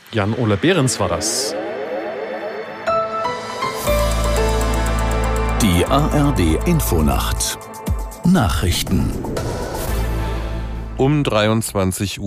Jan-Ole Behrens war das. Die ARD-Infonacht Nachrichten. Um 23:31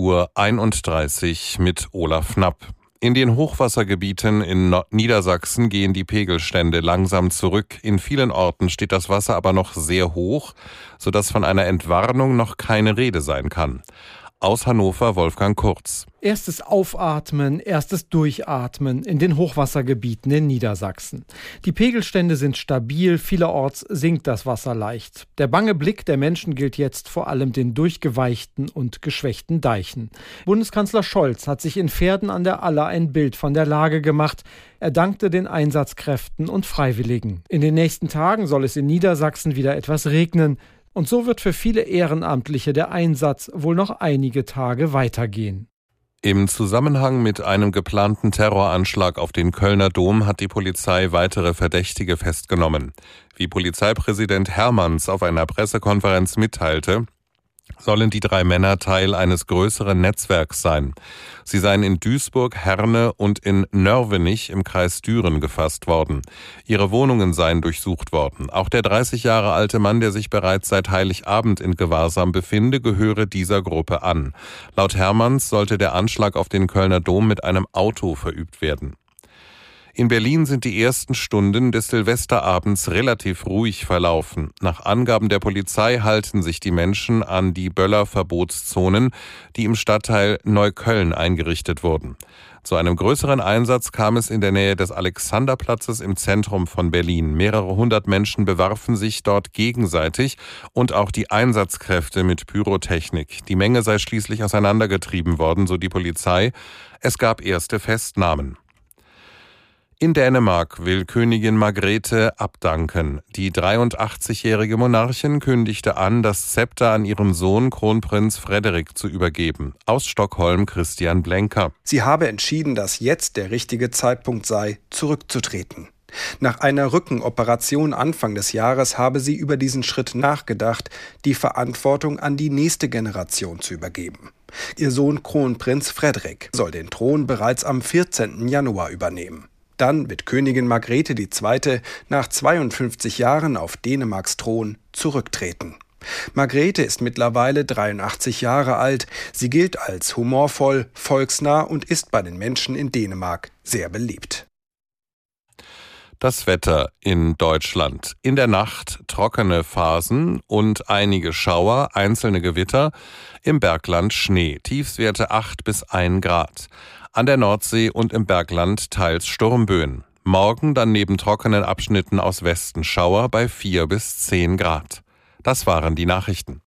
Uhr mit Olaf Knapp. In den Hochwassergebieten in Niedersachsen gehen die Pegelstände langsam zurück. In vielen Orten steht das Wasser aber noch sehr hoch, sodass von einer Entwarnung noch keine Rede sein kann. Aus Hannover Wolfgang Kurz. Erstes Aufatmen, erstes Durchatmen in den Hochwassergebieten in Niedersachsen. Die Pegelstände sind stabil, vielerorts sinkt das Wasser leicht. Der bange Blick der Menschen gilt jetzt vor allem den durchgeweichten und geschwächten Deichen. Bundeskanzler Scholz hat sich in Verden an der Aller ein Bild von der Lage gemacht. Er dankte den Einsatzkräften und Freiwilligen. In den nächsten Tagen soll es in Niedersachsen wieder etwas regnen. Und so wird für viele Ehrenamtliche der Einsatz wohl noch einige Tage weitergehen. Im Zusammenhang mit einem geplanten Terroranschlag auf den Kölner Dom hat die Polizei weitere Verdächtige festgenommen. Wie Polizeipräsident Hermanns auf einer Pressekonferenz mitteilte, sollen die 3 Männer Teil eines größeren Netzwerks sein. Sie seien in Duisburg, Herne und in Nörvenich im Kreis Düren gefasst worden. Ihre Wohnungen seien durchsucht worden. Auch der 30 Jahre alte Mann, der sich bereits seit Heiligabend in Gewahrsam befinde, gehöre dieser Gruppe an. Laut Hermanns sollte der Anschlag auf den Kölner Dom mit einem Auto verübt werden. In Berlin sind die ersten Stunden des Silvesterabends relativ ruhig verlaufen. Nach Angaben der Polizei halten sich die Menschen an die Böller-Verbotszonen, die im Stadtteil Neukölln eingerichtet wurden. Zu einem größeren Einsatz kam es in der Nähe des Alexanderplatzes im Zentrum von Berlin. Mehrere hundert Menschen bewarfen sich dort gegenseitig und auch die Einsatzkräfte mit Pyrotechnik. Die Menge sei schließlich auseinandergetrieben worden, so die Polizei. Es gab erste Festnahmen. In Dänemark will Königin Margrethe abdanken. Die 83-jährige Monarchin kündigte an, das Zepter an ihren Sohn Kronprinz Frederik zu übergeben. Aus Stockholm Christian Blenker. Sie habe entschieden, dass jetzt der richtige Zeitpunkt sei, zurückzutreten. Nach einer Rückenoperation Anfang des Jahres habe sie über diesen Schritt nachgedacht, die Verantwortung an die nächste Generation zu übergeben. Ihr Sohn Kronprinz Frederik soll den Thron bereits am 14. Januar übernehmen. Dann wird Königin Margrethe II. Nach 52 Jahren auf Dänemarks Thron zurücktreten. Margrethe ist mittlerweile 83 Jahre alt. Sie gilt als humorvoll, volksnah und ist bei den Menschen in Dänemark sehr beliebt. Das Wetter in Deutschland. In der Nacht trockene Phasen und einige Schauer, einzelne Gewitter. Im Bergland Schnee, Tiefstwerte 8 bis 1 Grad. An der Nordsee und im Bergland teils Sturmböen. Morgen dann neben trockenen Abschnitten aus Westen Schauer bei 4 bis 10 Grad. Das waren die Nachrichten.